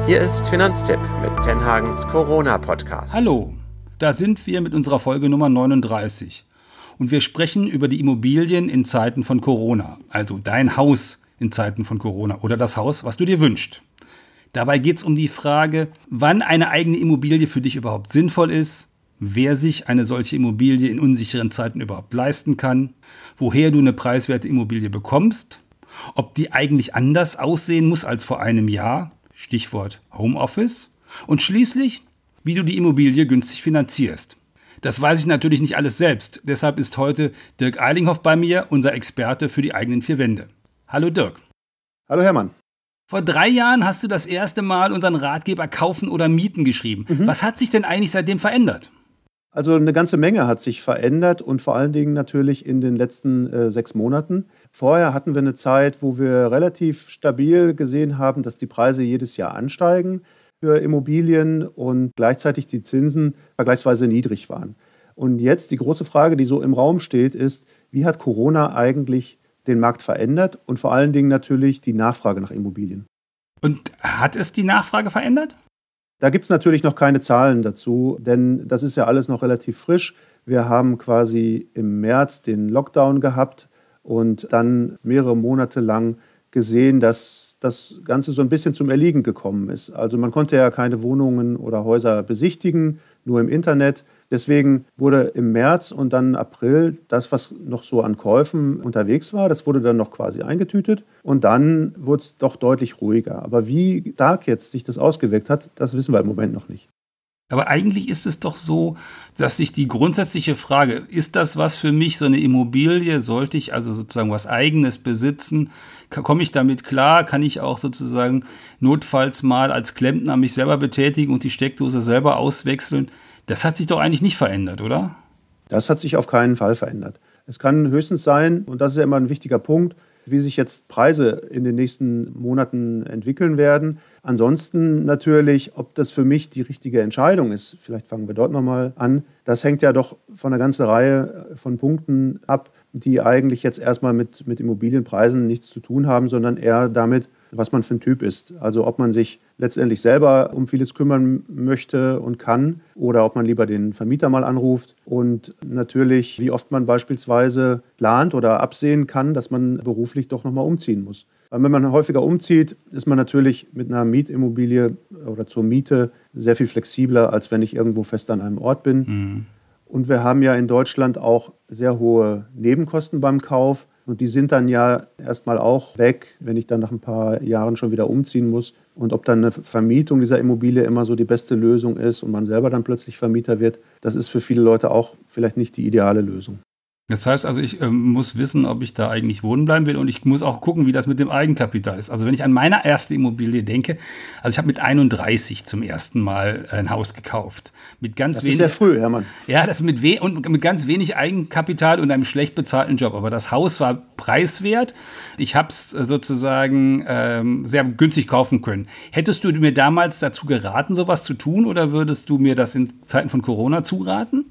Hier ist Finanztipp mit Tenhagens Corona-Podcast. Hallo, da sind wir mit unserer Folge Nummer 39. Und wir sprechen über die Immobilien in Zeiten von Corona. Also dein Haus in Zeiten von Corona oder das Haus, was du dir wünschst. Dabei geht es um die Frage, wann eine eigene Immobilie für dich überhaupt sinnvoll ist, wer sich eine solche Immobilie in unsicheren Zeiten überhaupt leisten kann, woher du eine preiswerte Immobilie bekommst, ob die eigentlich anders aussehen muss als vor einem Jahr, Stichwort Homeoffice, und schließlich, wie du die Immobilie günstig finanzierst. Das weiß ich natürlich nicht alles selbst, deshalb ist heute Dirk Eilinghoff bei mir, unser Experte für die eigenen vier Wände. Hallo Dirk. Hallo Hermann. Vor 3 Jahren hast du das erste Mal unseren Ratgeber Kaufen oder Mieten geschrieben. Was hat sich denn eigentlich seitdem verändert? Also eine ganze Menge hat sich verändert und vor allen Dingen natürlich in den letzten 6 Monaten. Vorher hatten wir eine Zeit, wo wir relativ stabil gesehen haben, dass die Preise jedes Jahr ansteigen für Immobilien und gleichzeitig die Zinsen vergleichsweise niedrig waren. Und jetzt die große Frage, die so im Raum steht, ist, wie hat Corona eigentlich den Markt verändert und vor allen Dingen natürlich die Nachfrage nach Immobilien? Und hat es die Nachfrage verändert? Da gibt es natürlich noch keine Zahlen dazu, denn das ist ja alles noch relativ frisch. Wir haben quasi im März den Lockdown gehabt und dann mehrere Monate lang gesehen, dass das Ganze so ein bisschen zum Erliegen gekommen ist. Also man konnte ja keine Wohnungen oder Häuser besichtigen, nur im Internet. Deswegen wurde im März und dann April das, was noch so an Käufen unterwegs war, das wurde dann noch quasi eingetütet. Und dann wurde es doch deutlich ruhiger. Aber wie stark jetzt sich das ausgewirkt hat, das wissen wir im Moment noch nicht. Aber eigentlich ist es doch so, dass sich die grundsätzliche Frage, ist das was für mich, so eine Immobilie, sollte ich also sozusagen was Eigenes besitzen, komme ich damit klar, kann ich auch sozusagen notfalls mal als Klempner mich selber betätigen und die Steckdose selber auswechseln, das hat sich doch eigentlich nicht verändert, oder? Das hat sich auf keinen Fall verändert. Es kann höchstens sein, und das ist ja immer ein wichtiger Punkt, wie sich jetzt Preise in den nächsten Monaten entwickeln werden. Ansonsten natürlich, ob das für mich die richtige Entscheidung ist, vielleicht fangen wir dort nochmal an, das hängt ja doch von einer ganzen Reihe von Punkten ab, die eigentlich jetzt erstmal mit Immobilienpreisen nichts zu tun haben, sondern eher damit, was man für ein Typ ist. Also ob man sich letztendlich selber um vieles kümmern möchte und kann oder ob man lieber den Vermieter mal anruft und natürlich, wie oft man beispielsweise plant oder absehen kann, dass man beruflich doch nochmal umziehen muss. Weil wenn man häufiger umzieht, ist man natürlich mit einer Mietimmobilie oder zur Miete sehr viel flexibler, als wenn ich irgendwo fest an einem Ort bin. Mhm. Und wir haben ja in Deutschland auch sehr hohe Nebenkosten beim Kauf. Und die sind dann ja erstmal auch weg, wenn ich dann nach ein paar Jahren schon wieder umziehen muss. Und ob dann eine Vermietung dieser Immobilie immer so die beste Lösung ist und man selber dann plötzlich Vermieter wird, das ist für viele Leute auch vielleicht nicht die ideale Lösung. Das heißt also, ich muss wissen, ob ich da eigentlich wohnen bleiben will und ich muss auch gucken, wie das mit dem Eigenkapital ist. Also wenn ich an meine erste Immobilie denke, also ich habe mit 31 zum ersten Mal ein Haus gekauft. Mit ganz das wenig, ist sehr früh, Hermann. Ja, das mit ganz wenig Eigenkapital und einem schlecht bezahlten Job. Aber das Haus war preiswert. Ich habe es sozusagen sehr günstig kaufen können. Hättest du mir damals dazu geraten, sowas zu tun oder würdest du mir das in Zeiten von Corona zuraten?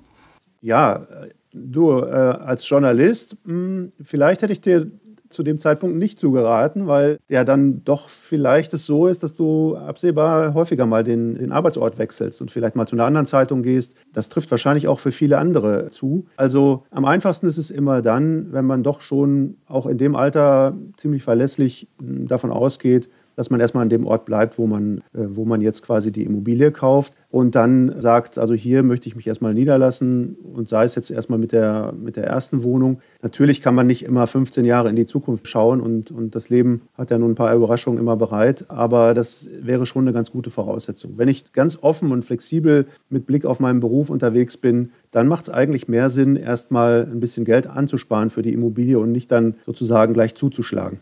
Ja, du, als Journalist, vielleicht hätte ich dir zu dem Zeitpunkt nicht zugeraten, weil ja dann doch vielleicht es so ist, dass du absehbar häufiger mal den Arbeitsort wechselst und vielleicht mal zu einer anderen Zeitung gehst. Das trifft wahrscheinlich auch für viele andere zu. Also am einfachsten ist es immer dann, wenn man doch schon auch in dem Alter ziemlich verlässlich davon ausgeht, dass man erstmal an dem Ort bleibt, wo man jetzt quasi die Immobilie kauft und dann sagt, also hier möchte ich mich erstmal niederlassen und sei es jetzt erstmal mit der ersten Wohnung. Natürlich kann man nicht immer 15 Jahre in die Zukunft schauen und das Leben hat ja nun ein paar Überraschungen immer bereit, aber das wäre schon eine ganz gute Voraussetzung. Wenn ich ganz offen und flexibel mit Blick auf meinen Beruf unterwegs bin, dann macht es eigentlich mehr Sinn, erstmal ein bisschen Geld anzusparen für die Immobilie und nicht dann sozusagen gleich zuzuschlagen.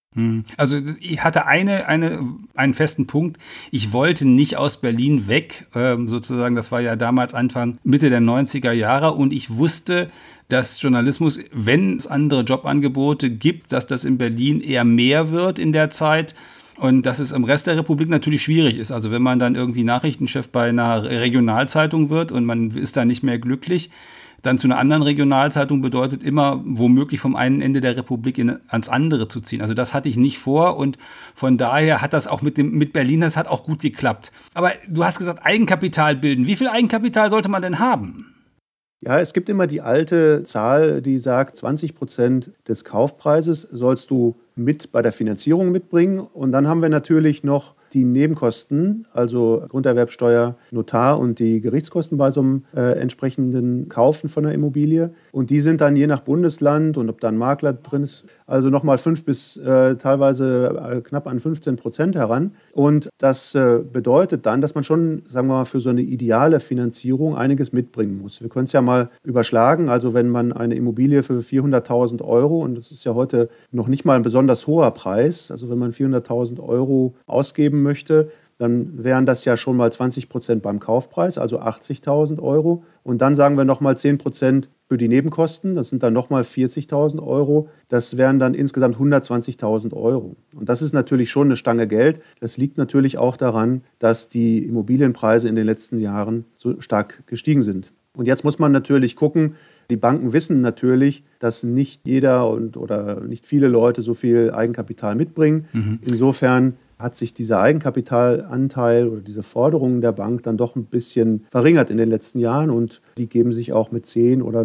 Also ich hatte einen festen Punkt. Ich wollte nicht aus Berlin weg, sozusagen, das war ja damals Mitte der 90er Jahre und ich wusste, dass Journalismus, wenn es andere Jobangebote gibt, dass das in Berlin eher mehr wird in der Zeit und dass es im Rest der Republik natürlich schwierig ist. Also wenn man dann irgendwie Nachrichtenchef bei einer Regionalzeitung wird und man ist da nicht mehr glücklich, dann zu einer anderen Regionalzeitung bedeutet immer, womöglich vom einen Ende der Republik ans andere zu ziehen. Also das hatte ich nicht vor und von daher hat das auch mit Berlin, das hat auch gut geklappt. Aber du hast gesagt, Eigenkapital bilden. Wie viel Eigenkapital sollte man denn haben? Ja, es gibt immer die alte Zahl, die sagt, 20% des Kaufpreises sollst du mit bei der Finanzierung mitbringen. Und dann haben wir natürlich noch die Nebenkosten, also Grunderwerbsteuer, Notar und die Gerichtskosten bei so einem entsprechenden Kaufen von einer Immobilie. Und die sind dann je nach Bundesland und ob da ein Makler drin ist, also nochmal 5 bis teilweise knapp an 15% heran. Und das bedeutet dann, dass man schon, sagen wir mal, für so eine ideale Finanzierung einiges mitbringen muss. Wir können es ja mal überschlagen. Also wenn man eine Immobilie für 400.000 Euro, und das ist ja heute noch nicht mal ein besonders hoher Preis, also wenn man 400.000 Euro ausgeben möchte, dann wären das ja schon mal 20% beim Kaufpreis, also 80.000 Euro. Und dann sagen wir nochmal 10% für die Nebenkosten, das sind dann nochmal 40.000 Euro. Das wären dann insgesamt 120.000 Euro. Und das ist natürlich schon eine Stange Geld. Das liegt natürlich auch daran, dass die Immobilienpreise in den letzten Jahren so stark gestiegen sind. Und jetzt muss man natürlich gucken, die Banken wissen natürlich, dass nicht jeder oder nicht viele Leute so viel Eigenkapital mitbringen. Insofern hat sich dieser Eigenkapitalanteil oder diese Forderungen der Bank dann doch ein bisschen verringert in den letzten Jahren und die geben sich auch mit 10 oder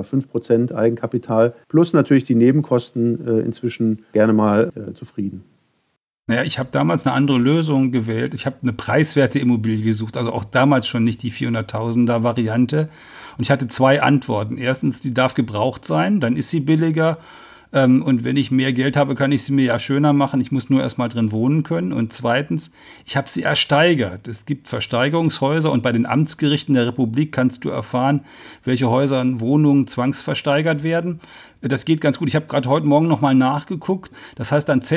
5% Eigenkapital plus natürlich die Nebenkosten inzwischen gerne mal zufrieden. Naja, ich habe damals eine andere Lösung gewählt. Ich habe eine preiswerte Immobilie gesucht, also auch damals schon nicht die 400.000er Variante. Und ich hatte 2 Antworten. Erstens, die darf gebraucht sein, dann ist sie billiger. Und wenn ich mehr Geld habe, kann ich sie mir ja schöner machen. Ich muss nur erst mal drin wohnen können. Und zweitens, ich habe sie ersteigert. Es gibt Versteigerungshäuser und bei den Amtsgerichten der Republik kannst du erfahren, welche Häuser und Wohnungen zwangsversteigert werden. Das geht ganz gut. Ich habe gerade heute Morgen noch mal nachgeguckt. Das heißt dann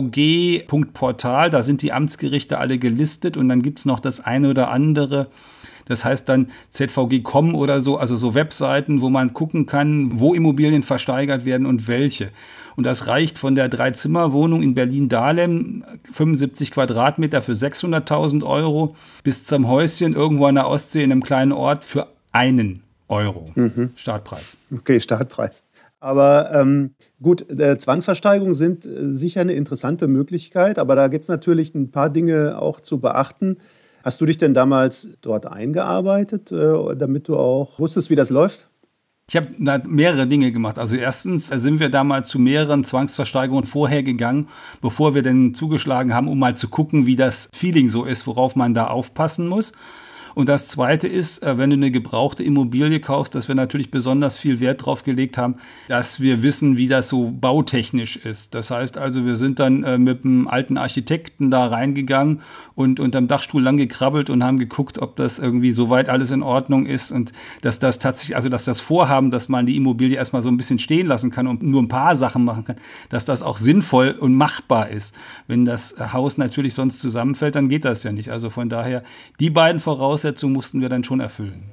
zvg.portal, da sind die Amtsgerichte alle gelistet und dann gibt es noch das eine oder andere. Das heißt dann zvg.com oder so, also so Webseiten, wo man gucken kann, wo Immobilien versteigert werden und welche. Und das reicht von der 3-Zimmer-Wohnung in Berlin-Dahlem, 75 Quadratmeter für 600.000 Euro, bis zum Häuschen irgendwo an der Ostsee in einem kleinen Ort für 1 Euro. Startpreis. Okay, Startpreis. Aber gut, Zwangsversteigerungen sind sicher eine interessante Möglichkeit, aber da gibt es natürlich ein paar Dinge auch zu beachten. Hast du dich denn damals dort eingearbeitet, damit du auch wusstest, wie das läuft? Ich habe mehrere Dinge gemacht. Also erstens sind wir damals zu mehreren Zwangsversteigerungen vorher gegangen, bevor wir denn zugeschlagen haben, um mal zu gucken, wie das Feeling so ist, worauf man da aufpassen muss. Und das Zweite ist, wenn du eine gebrauchte Immobilie kaufst, dass wir natürlich besonders viel Wert drauf gelegt haben, dass wir wissen, wie das so bautechnisch ist. Das heißt also, wir sind dann mit einem alten Architekten da reingegangen und unterm Dachstuhl lang gekrabbelt und haben geguckt, ob das irgendwie soweit alles in Ordnung ist und dass das tatsächlich, also dass das Vorhaben, dass man die Immobilie erstmal so ein bisschen stehen lassen kann und nur ein paar Sachen machen kann, dass das auch sinnvoll und machbar ist. Wenn das Haus natürlich sonst zusammenfällt, dann geht das ja nicht. Also von daher, die beiden Voraussetzungen mussten wir dann schon erfüllen.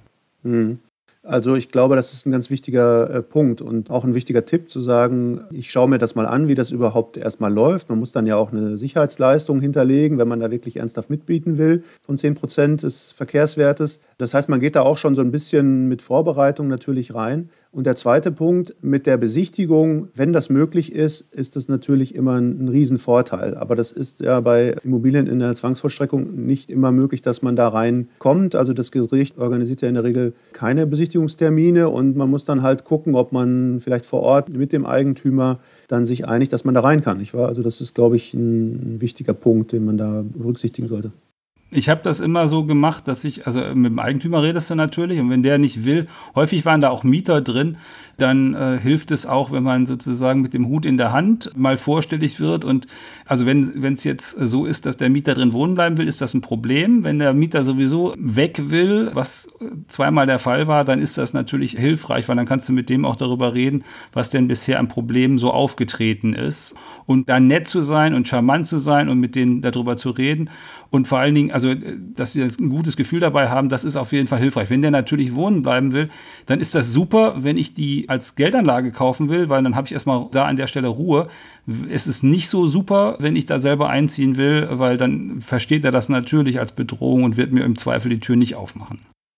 Also ich glaube, das ist ein ganz wichtiger Punkt und auch ein wichtiger Tipp zu sagen, ich schaue mir das mal an, wie das überhaupt erstmal läuft. Man muss dann ja auch eine Sicherheitsleistung hinterlegen, wenn man da wirklich ernsthaft mitbieten will, von 10% des Verkehrswertes. Das heißt, man geht da auch schon so ein bisschen mit Vorbereitung natürlich rein. Und der zweite Punkt mit der Besichtigung, wenn das möglich ist, ist das natürlich immer ein Riesenvorteil. Aber das ist ja bei Immobilien in der Zwangsvollstreckung nicht immer möglich, dass man da reinkommt. Also das Gericht organisiert ja in der Regel keine Besichtigungstermine und man muss dann halt gucken, ob man vielleicht vor Ort mit dem Eigentümer dann sich einigt, dass man da rein kann. Nicht wahr? Also das ist, glaube ich, ein wichtiger Punkt, den man da berücksichtigen sollte. Ich habe das immer so gemacht, dass also mit dem Eigentümer redest du natürlich und wenn der nicht will, häufig waren da auch Mieter drin, dann hilft es auch, wenn man sozusagen mit dem Hut in der Hand mal vorstellig wird und also wenn es jetzt so ist, dass der Mieter drin wohnen bleiben will, ist das ein Problem. Wenn der Mieter sowieso weg will, was zweimal der Fall war, dann ist das natürlich hilfreich, weil dann kannst du mit dem auch darüber reden, was denn bisher an Problemen so aufgetreten ist und dann nett zu sein und charmant zu sein und mit denen darüber zu reden und vor allen Dingen, also dass sie ein gutes Gefühl dabei haben, das ist auf jeden Fall hilfreich. Wenn der natürlich wohnen bleiben will, dann ist das super, wenn ich die als Geldanlage kaufen will, weil dann habe ich erstmal da an der Stelle Ruhe. Es ist nicht so super, wenn ich da selber einziehen will, weil dann versteht er das natürlich als Bedrohung und wird mir im Zweifel die Tür nicht aufmachen.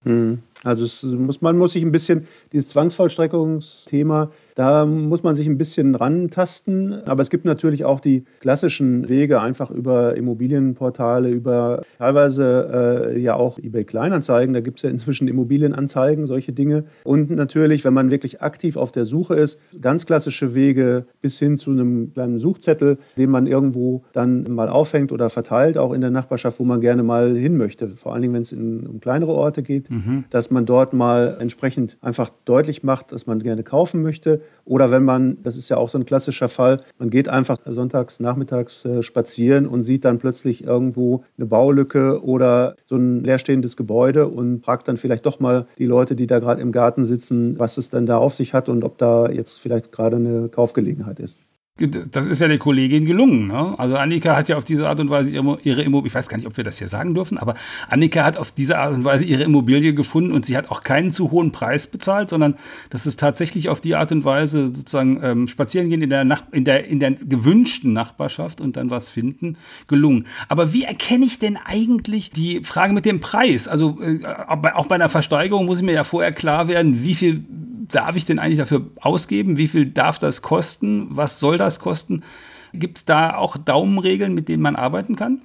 Also man muss sich ein bisschen, dieses Zwangsvollstreckungsthema, da muss man sich ein bisschen rantasten. Aber es gibt natürlich auch die klassischen Wege, einfach über Immobilienportale, über teilweise ja auch eBay Kleinanzeigen. Da gibt es ja inzwischen Immobilienanzeigen, solche Dinge. Und natürlich, wenn man wirklich aktiv auf der Suche ist, ganz klassische Wege bis hin zu einem kleinen Suchzettel, den man irgendwo dann mal aufhängt oder verteilt, auch in der Nachbarschaft, wo man gerne mal hin möchte. Vor allen Dingen, wenn es um kleinere Orte geht, dass man dort mal entsprechend einfach deutlich macht, dass man gerne kaufen möchte. Oder wenn man, das ist ja auch so ein klassischer Fall, man geht einfach sonntags, nachmittags spazieren und sieht dann plötzlich irgendwo eine Baulücke oder so ein leerstehendes Gebäude und fragt dann vielleicht doch mal die Leute, die da gerade im Garten sitzen, was es denn da auf sich hat und ob da jetzt vielleicht gerade eine Kaufgelegenheit ist. Das ist ja der Kollegin gelungen, ne? Also Annika hat ja auf diese Art und Weise ihre Immobilie, ich weiß gar nicht, ob wir das hier sagen dürfen, aber Annika hat auf diese Art und Weise ihre Immobilie gefunden und sie hat auch keinen zu hohen Preis bezahlt, sondern das ist tatsächlich auf die Art und Weise sozusagen spazieren gehen in der gewünschten Nachbarschaft und dann was finden, gelungen. Aber wie erkenne ich denn eigentlich die Frage mit dem Preis? Also auch bei einer Versteigerung muss ich mir ja vorher klar werden, wie viel darf ich denn eigentlich dafür ausgeben? Wie viel darf das kosten? Was soll das kosten? Gibt es da auch Daumenregeln, mit denen man arbeiten kann?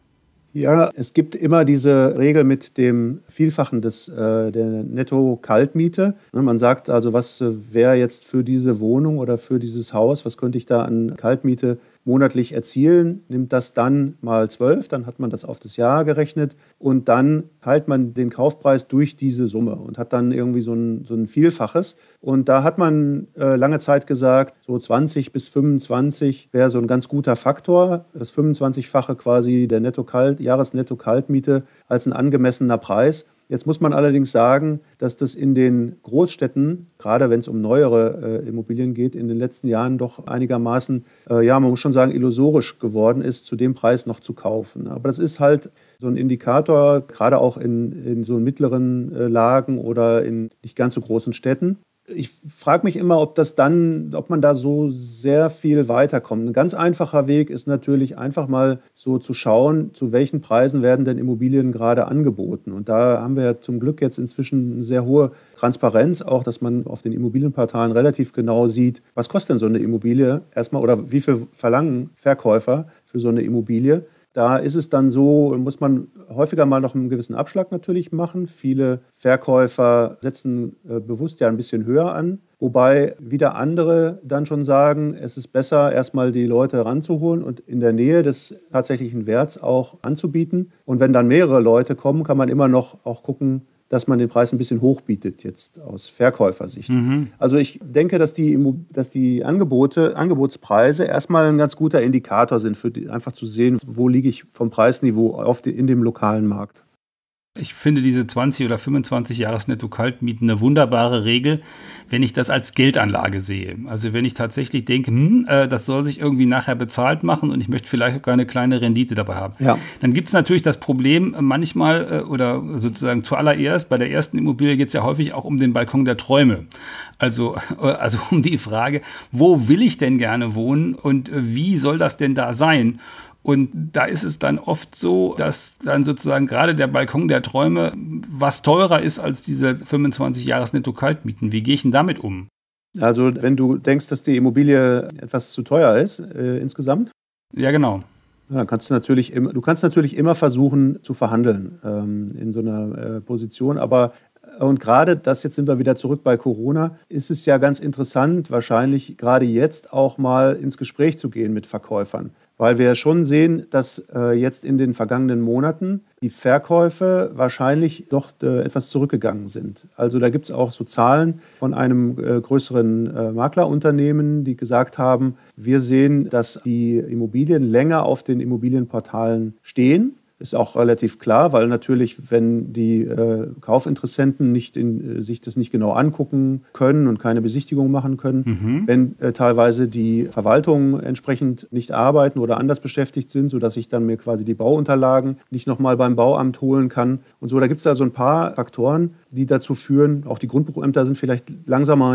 Ja, es gibt immer diese Regel mit dem Vielfachen der Netto-Kaltmiete. Man sagt also, was wäre jetzt für diese Wohnung oder für dieses Haus, was könnte ich da an Kaltmiete monatlich erzielen, nimmt das dann mal 12, dann hat man das auf das Jahr gerechnet und dann teilt man den Kaufpreis durch diese Summe und hat dann irgendwie so ein Vielfaches. Und da hat man lange Zeit gesagt, so 20 bis 25 wäre so ein ganz guter Faktor, das 25-fache quasi der Jahresnetto-Kaltmiete als ein angemessener Preis. Jetzt muss man allerdings sagen, dass das in den Großstädten, gerade wenn es um neuere Immobilien geht, in den letzten Jahren doch einigermaßen, man muss schon sagen, illusorisch geworden ist, zu dem Preis noch zu kaufen. Aber das ist halt so ein Indikator, gerade auch in so mittleren Lagen oder in nicht ganz so großen Städten. Ich frage mich immer, ob man da so sehr viel weiterkommt. Ein ganz einfacher Weg ist natürlich einfach mal so zu schauen, zu welchen Preisen werden denn Immobilien gerade angeboten. Und da haben wir ja zum Glück jetzt inzwischen eine sehr hohe Transparenz, auch dass man auf den Immobilienportalen relativ genau sieht, was kostet denn so eine Immobilie erstmal oder wie viel verlangen Verkäufer für so eine Immobilie. Da ist es dann so, muss man häufiger mal noch einen gewissen Abschlag natürlich machen. Viele Verkäufer setzen bewusst ja ein bisschen höher an, wobei wieder andere dann schon sagen, es ist besser, erstmal die Leute ranzuholen und in der Nähe des tatsächlichen Werts auch anzubieten. Und wenn dann mehrere Leute kommen, kann man immer noch auch gucken, dass man den Preis ein bisschen hochbietet, jetzt aus Verkäufersicht. Also ich denke, dass die Angebotspreise erstmal ein ganz guter Indikator sind, einfach zu sehen, wo liege ich vom Preisniveau in dem lokalen Markt. Ich finde diese 20 oder 25 Jahresnetto-Kaltmieten eine wunderbare Regel, wenn ich das als Geldanlage sehe. Also wenn ich tatsächlich denke, das soll sich irgendwie nachher bezahlt machen und ich möchte vielleicht sogar eine kleine Rendite dabei haben. Ja. Dann gibt es natürlich das Problem manchmal oder sozusagen zuallererst, bei der ersten Immobilie geht es ja häufig auch um den Balkon der Träume. Also um die Frage, wo will ich denn gerne wohnen und wie soll das denn da sein? Und da ist es dann oft so, dass dann sozusagen gerade der Balkon der Träume was teurer ist als diese 25 Jahres-Netto-Kaltmieten. Wie gehe ich denn damit um? Also wenn du denkst, dass die Immobilie etwas zu teuer ist insgesamt? Ja, genau. Ja, dann kannst du natürlich immer versuchen zu verhandeln in so einer Position. Und gerade das, jetzt sind wir wieder zurück bei Corona, ist es ja ganz interessant, wahrscheinlich gerade jetzt auch mal ins Gespräch zu gehen mit Verkäufern. Weil wir schon sehen, dass jetzt in den vergangenen Monaten die Verkäufe wahrscheinlich doch etwas zurückgegangen sind. Also da gibt es auch so Zahlen von einem größeren Maklerunternehmen, die gesagt haben, wir sehen, dass die Immobilien länger auf den Immobilienportalen stehen. Ist auch relativ klar, weil natürlich, wenn die Kaufinteressenten sich das nicht genau angucken können und keine Besichtigung machen können, wenn teilweise die Verwaltungen entsprechend nicht arbeiten oder anders beschäftigt sind, sodass ich dann mir quasi die Bauunterlagen nicht nochmal beim Bauamt holen kann. Und so, da gibt es da so ein paar Faktoren, die dazu führen, auch die Grundbuchämter sind vielleicht langsamer, ja,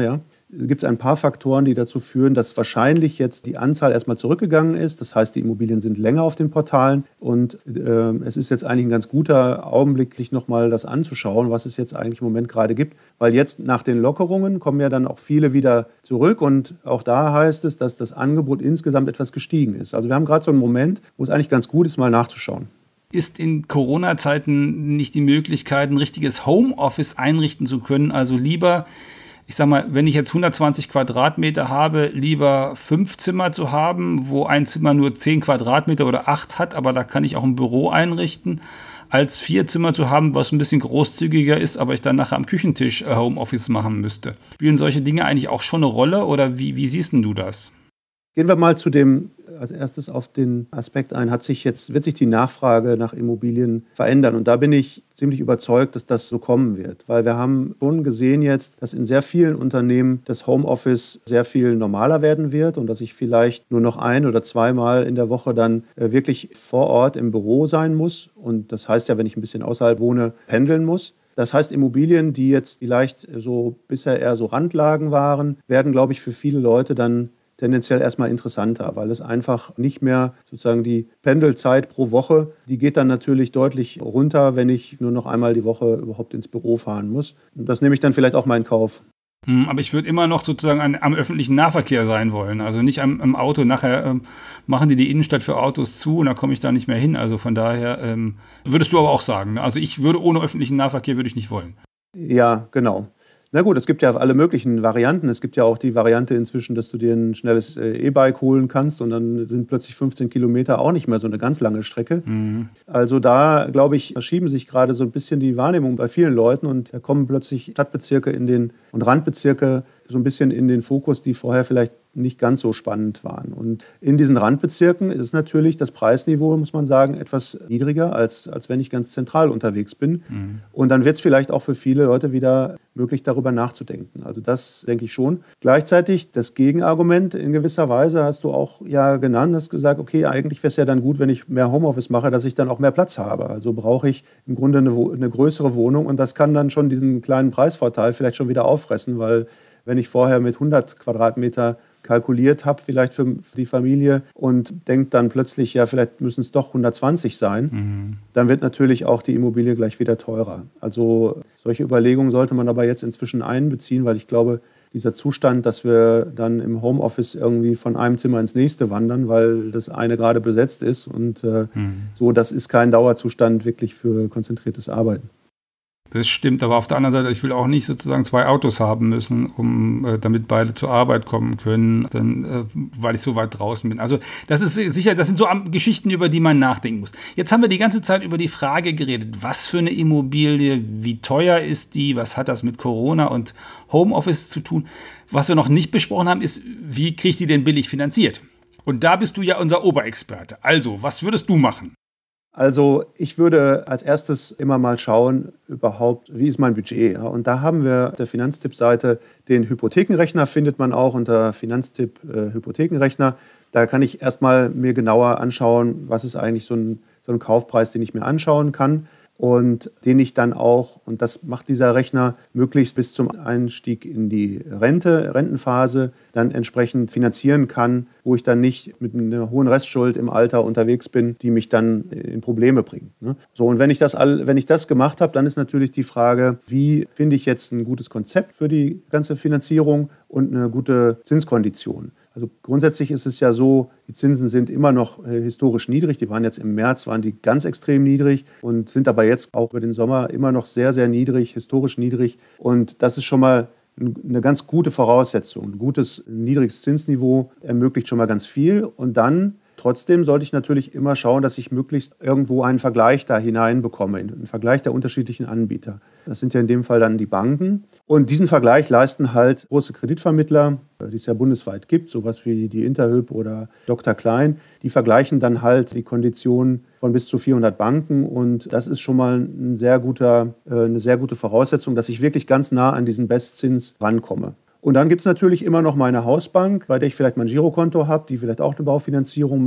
gibt es ein paar Faktoren, die dazu führen, dass wahrscheinlich jetzt die Anzahl erstmal zurückgegangen ist. Das heißt, die Immobilien sind länger auf den Portalen und es ist jetzt eigentlich ein ganz guter Augenblick, sich nochmal das anzuschauen, was es jetzt eigentlich im Moment gerade gibt. Weil jetzt nach den Lockerungen kommen ja dann auch viele wieder zurück und auch da heißt es, dass das Angebot insgesamt etwas gestiegen ist. Also wir haben gerade so einen Moment, wo es eigentlich ganz gut ist, mal nachzuschauen. Ist in Corona-Zeiten nicht die Möglichkeit, ein richtiges Homeoffice einrichten zu können? Also lieber, ich sag mal, wenn ich jetzt 120 Quadratmeter habe, lieber 5 Zimmer zu haben, wo ein Zimmer nur 10 Quadratmeter oder 8 hat, aber da kann ich auch ein Büro einrichten, als 4 Zimmer zu haben, was ein bisschen großzügiger ist, aber ich dann nachher am Küchentisch Homeoffice machen müsste. Spielen solche Dinge eigentlich auch schon eine Rolle oder wie siehst denn du das? Gehen wir mal als erstes auf den Aspekt ein, wird sich die Nachfrage nach Immobilien verändern? Und da bin ich ziemlich überzeugt, dass das so kommen wird. Weil wir haben schon gesehen jetzt, dass in sehr vielen Unternehmen das Homeoffice sehr viel normaler werden wird und dass ich vielleicht nur noch 1- oder 2-mal in der Woche dann wirklich vor Ort im Büro sein muss. Und das heißt ja, wenn ich ein bisschen außerhalb wohne, pendeln muss. Das heißt, Immobilien, die jetzt vielleicht so bisher eher so Randlagen waren, werden, glaube ich, für viele Leute dann tendenziell erstmal interessanter, weil es einfach nicht mehr sozusagen die Pendelzeit pro Woche, die geht dann natürlich deutlich runter, wenn ich nur noch einmal die Woche überhaupt ins Büro fahren muss. Und das nehme ich dann vielleicht auch mal in Kauf. Aber ich würde immer noch sozusagen am öffentlichen Nahverkehr sein wollen, also nicht am Auto. Nachher machen die Innenstadt für Autos zu und da komme ich da nicht mehr hin. Also von daher würdest du aber auch sagen, ne? Also ich würde ohne öffentlichen Nahverkehr würde ich nicht wollen. Ja, genau. Na gut, es gibt ja alle möglichen Varianten. Es gibt ja auch die Variante inzwischen, dass du dir ein schnelles E-Bike holen kannst und dann sind plötzlich 15 Kilometer auch nicht mehr so eine ganz lange Strecke. Mhm. Also da, glaube ich, verschieben sich gerade so ein bisschen die Wahrnehmung bei vielen Leuten und da kommen plötzlich Stadtbezirke und Randbezirke so ein bisschen in den Fokus, die vorher vielleicht nicht ganz so spannend waren. Und in diesen Randbezirken ist natürlich das Preisniveau, muss man sagen, etwas niedriger, als wenn ich ganz zentral unterwegs bin. Mhm. Und dann wird es vielleicht auch für viele Leute wieder möglich, darüber nachzudenken. Also das denke ich schon. Gleichzeitig das Gegenargument in gewisser Weise hast du auch ja genannt, hast gesagt, okay, eigentlich wäre es ja dann gut, wenn ich mehr Homeoffice mache, dass ich dann auch mehr Platz habe. Also brauche ich im Grunde eine größere Wohnung und das kann dann schon diesen kleinen Preisvorteil vielleicht schon wieder auffressen, weil wenn ich vorher mit 100 Quadratmeter kalkuliert habe, vielleicht für die Familie und denkt dann plötzlich, ja, vielleicht müssen es doch 120 sein, dann wird natürlich auch die Immobilie gleich wieder teurer. Also solche Überlegungen sollte man aber jetzt inzwischen einbeziehen, weil ich glaube, dieser Zustand, dass wir dann im Homeoffice irgendwie von einem Zimmer ins nächste wandern, weil das eine gerade besetzt ist und so, das ist kein Dauerzustand wirklich für konzentriertes Arbeiten. Das stimmt, aber auf der anderen Seite, ich will auch nicht sozusagen 2 Autos haben müssen, damit beide zur Arbeit kommen können, weil ich so weit draußen bin. Also das ist sicher, das sind so Geschichten, über die man nachdenken muss. Jetzt haben wir die ganze Zeit über die Frage geredet, was für eine Immobilie, wie teuer ist die, was hat das mit Corona und Homeoffice zu tun. Was wir noch nicht besprochen haben, ist, wie kriege ich die denn billig finanziert? Und da bist du ja unser Oberexperte. Also, was würdest du machen? Also ich würde als erstes immer mal schauen, überhaupt, wie ist mein Budget? Ja? Und da haben wir auf der Finanztipp-Seite den Hypothekenrechner, findet man auch unter Finanztipp Hypothekenrechner. Da kann ich erstmal mir genauer anschauen, was ist eigentlich so ein Kaufpreis, den ich mir anschauen kann. Und den ich dann auch, und das macht dieser Rechner, möglichst bis zum Einstieg in die Rentenphase, dann entsprechend finanzieren kann, wo ich dann nicht mit einer hohen Restschuld im Alter unterwegs bin, die mich dann in Probleme bringt. Ne? So, und wenn ich das gemacht habe, dann ist natürlich die Frage, wie finde ich jetzt ein gutes Konzept für die ganze Finanzierung und eine gute Zinskondition. Also grundsätzlich ist es ja so, die Zinsen sind immer noch historisch niedrig. Die waren jetzt im März, waren die ganz extrem niedrig und sind aber jetzt auch über den Sommer immer noch sehr, sehr niedrig, historisch niedrig. Und das ist schon mal eine ganz gute Voraussetzung. Ein gutes, niedriges Zinsniveau ermöglicht schon mal ganz viel. Und dann trotzdem sollte ich natürlich immer schauen, dass ich möglichst irgendwo einen Vergleich da hineinbekomme, einen Vergleich der unterschiedlichen Anbieter. Das sind ja in dem Fall dann die Banken. Und diesen Vergleich leisten halt große Kreditvermittler, die es ja bundesweit gibt, sowas wie die Interhyp oder Dr. Klein. Die vergleichen dann halt die Konditionen von bis zu 400 Banken. Und das ist schon mal eine sehr gute Voraussetzung, dass ich wirklich ganz nah an diesen Bestzins rankomme. Und dann gibt es natürlich immer noch meine Hausbank, bei der ich vielleicht mein Girokonto habe, die vielleicht auch eine Baufinanzierung macht.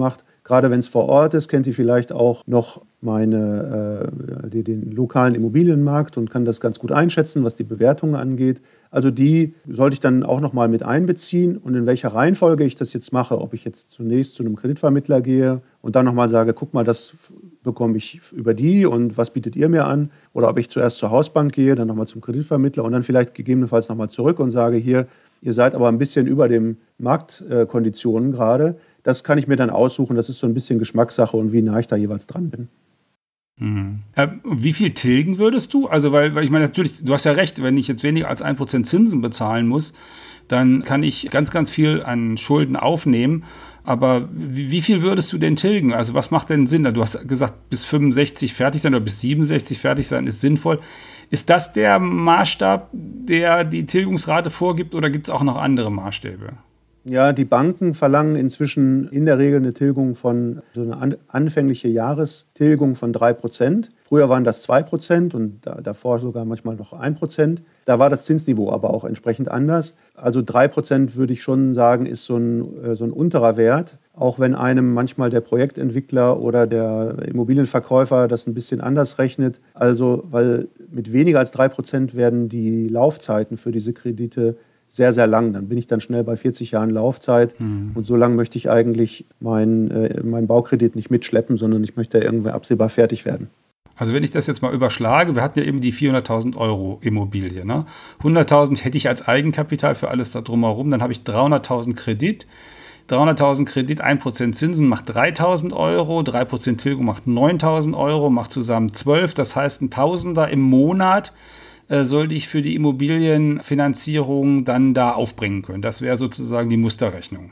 Gerade wenn es vor Ort ist, kennt die vielleicht auch noch den lokalen Immobilienmarkt und kann das ganz gut einschätzen, was die Bewertungen angeht. Also die sollte ich dann auch nochmal mit einbeziehen und in welcher Reihenfolge ich das jetzt mache, ob ich jetzt zunächst zu einem Kreditvermittler gehe und dann nochmal sage, guck mal, das bekomme ich über die und was bietet ihr mir an? Oder ob ich zuerst zur Hausbank gehe, dann nochmal zum Kreditvermittler und dann vielleicht gegebenenfalls nochmal zurück und sage, hier, ihr seid aber ein bisschen über den Marktkonditionen gerade. Das kann ich mir dann aussuchen, das ist so ein bisschen Geschmackssache und wie nah ich da jeweils dran bin. Wie viel tilgen würdest du? Also, weil ich meine, natürlich, du hast ja recht, wenn ich jetzt weniger als 1% Zinsen bezahlen muss, dann kann ich ganz, ganz viel an Schulden aufnehmen. Aber wie viel würdest du denn tilgen? Also, was macht denn Sinn? Du hast gesagt, bis 65 fertig sein oder bis 67 fertig sein ist sinnvoll. Ist das der Maßstab, der die Tilgungsrate vorgibt, oder gibt es auch noch andere Maßstäbe? Ja, die Banken verlangen inzwischen in der Regel eine Tilgung von, so eine anfängliche Jahrestilgung von 3%. Früher waren das 2% und davor sogar manchmal noch 1%. Da war das Zinsniveau aber auch entsprechend anders. Also 3% würde ich schon sagen, ist so ein unterer Wert. Auch wenn einem manchmal der Projektentwickler oder der Immobilienverkäufer das ein bisschen anders rechnet. Also, weil mit weniger als 3% werden die Laufzeiten für diese Kredite sehr, sehr lang. Dann bin ich dann schnell bei 40 Jahren Laufzeit. Und so lange möchte ich eigentlich meinen Baukredit nicht mitschleppen, sondern ich möchte irgendwie absehbar fertig werden. Also wenn ich das jetzt mal überschlage, wir hatten ja eben die 400.000 € Immobilie. Ne? 100.000 hätte ich als Eigenkapital für alles da drumherum. Dann habe ich 300.000 Kredit. 300.000 Kredit, 1% Zinsen macht 3.000 €, 3% Tilgung macht 9.000 €, macht zusammen 12. Das heißt, ein Tausender im Monat sollte ich für die Immobilienfinanzierung dann da aufbringen können. Das wäre sozusagen die Musterrechnung.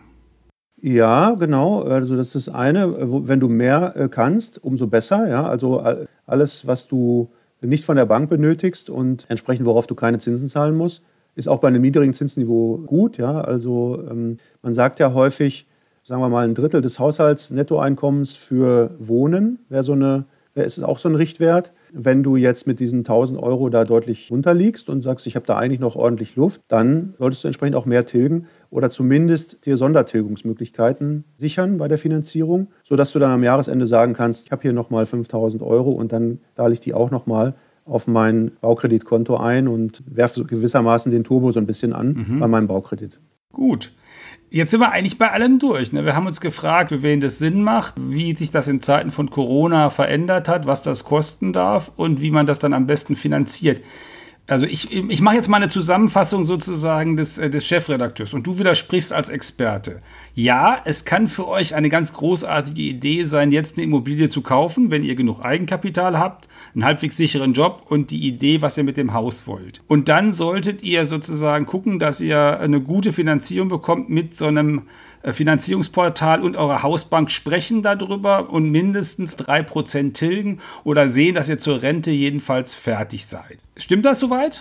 Ja, genau. Also das ist eine. Wenn du mehr kannst, umso besser. Ja? Also alles, was du nicht von der Bank benötigst und entsprechend worauf du keine Zinsen zahlen musst, ist auch bei einem niedrigen Zinsniveau gut. Ja? Also man sagt ja häufig, sagen wir mal, ein Drittel des Haushaltsnettoeinkommens für Wohnen ist auch so ein Richtwert. Wenn du jetzt mit diesen 1.000 € da deutlich runterliegst und sagst, ich habe da eigentlich noch ordentlich Luft, dann solltest du entsprechend auch mehr tilgen oder zumindest dir Sondertilgungsmöglichkeiten sichern bei der Finanzierung, sodass du dann am Jahresende sagen kannst, ich habe hier nochmal 5.000 € und dann zahle ich die auch nochmal auf mein Baukreditkonto ein und werfe so gewissermaßen den Turbo so ein bisschen an bei meinem Baukredit. Gut. Jetzt sind wir eigentlich bei allem durch. Ne? Wir haben uns gefragt, für wen das Sinn macht, wie sich das in Zeiten von Corona verändert hat, was das kosten darf und wie man das dann am besten finanziert. Also ich mache jetzt mal eine Zusammenfassung sozusagen des Chefredakteurs und du widersprichst als Experte. Ja, es kann für euch eine ganz großartige Idee sein, jetzt eine Immobilie zu kaufen, wenn ihr genug Eigenkapital habt, einen halbwegs sicheren Job und die Idee, was ihr mit dem Haus wollt. Und dann solltet ihr sozusagen gucken, dass ihr eine gute Finanzierung bekommt mit so einem Finanzierungsportal und eurer Hausbank sprechen darüber und mindestens 3% tilgen oder sehen, dass ihr zur Rente jedenfalls fertig seid. Stimmt das soweit?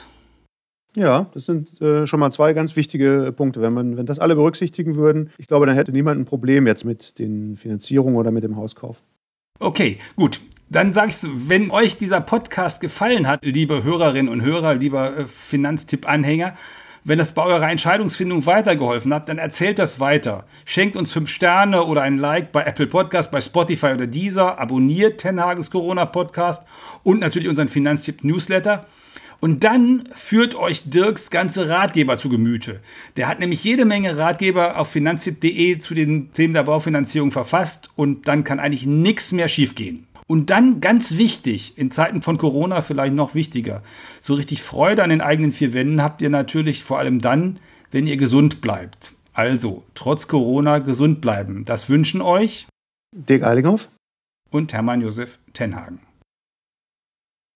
Ja, das sind schon mal 2 ganz wichtige Punkte. Wenn das alle berücksichtigen würden, ich glaube, dann hätte niemand ein Problem jetzt mit den Finanzierungen oder mit dem Hauskauf. Okay, gut. Dann sage ich so, wenn euch dieser Podcast gefallen hat, liebe Hörerinnen und Hörer, lieber Finanztipp-Anhänger, wenn das bei eurer Entscheidungsfindung weitergeholfen hat, dann erzählt das weiter. Schenkt uns 5 Sterne oder ein Like bei Apple Podcast, bei Spotify oder Deezer. Abonniert Tenhagens Corona Podcast und natürlich unseren Finanztipp-Newsletter. Und dann führt euch Dirks ganze Ratgeber zu Gemüte. Der hat nämlich jede Menge Ratgeber auf finanztipp.de zu den Themen der Baufinanzierung verfasst und dann kann eigentlich nichts mehr schiefgehen. Und dann ganz wichtig, in Zeiten von Corona vielleicht noch wichtiger, so richtig Freude an den eigenen 4 Wänden habt ihr natürlich vor allem dann, wenn ihr gesund bleibt. Also, trotz Corona gesund bleiben. Das wünschen euch Dirk Eilinghoff und Hermann Josef Tenhagen.